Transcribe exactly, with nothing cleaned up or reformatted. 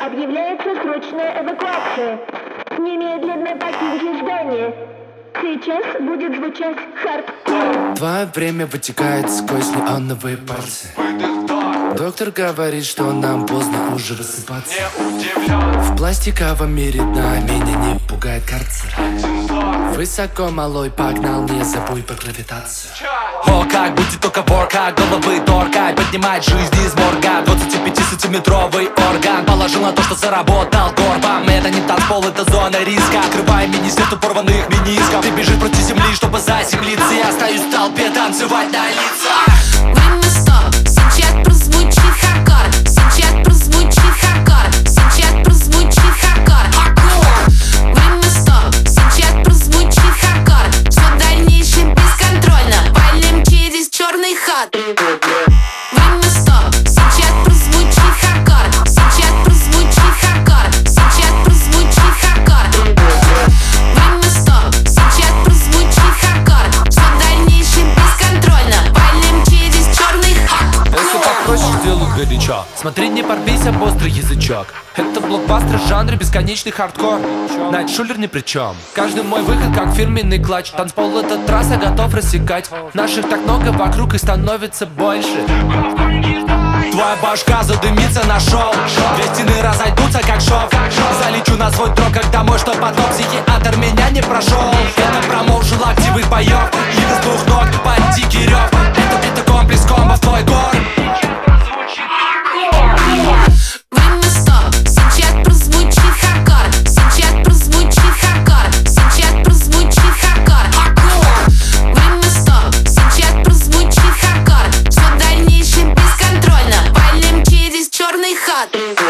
Объявляется срочная эвакуация. Немедленно покиньте здание. Сейчас будет звучать хардкор. Твое время вытекает сквозь неоновые пальцы. Доктор говорит, что нам поздно уже высыпаться. В пластиковом мире дна меня не пугает карцер. Высоко, малой, погнал, не забудь про гравитацию. О, как будет только ворка, головы торкать, поднимать жизнь из морга. Двадцатипятисантиметровый орган положил на то, что заработал горбом. Это не танцпол, это зона риска. Открывай мини-свету порванных менисков. Ты бежишь против земли, чтобы заземлиться. Я остаюсь в толпе танцевать на лицах. Время стоп, сейчас прозвучит хардкор. Сейчас прозвучит хардкор. Сейчас прозвучит хардкор. Время стоп, сейчас прозвучит хардкор. Все дальнейшее бесконтрольно. Валим через черный ход. Время стоп, сейчас прозвучит хардкор. Сейчас прозвучит хардкор. Сейчас прозвучит хардкор. Время стоп, сейчас прозвучит хардкор. Все дальнейшее бесконтрольно. Валим через черный ход. Если попроще, сделаю горячо. Смотри, не порвись об острый язычок. Это блокбастер в жанре бесконечный хардкор. Найт Шулер ни при чем. Каждый мой выход как фирменный клатч. Танцпол — это трасса, готов рассекать. Наших так много вокруг и становится больше. Твоя башка задымится на шоу. Две стены разойдутся как шов. Залечу на свой трок, как домой, чтоб потом психиатр меня не прошел. Это промоушен локтевых боев. Или с двух ног под дикий рев. Это, это комплекс комбо в твой гор. Время стоп, сейчас прозвучит хардкор. Сейчас прозвучит хардкор. Сейчас прозвучит хардкор. Время стоп, сейчас прозвучит хардкор. Все дальнейшее бесконтрольно. Валим через черный ход.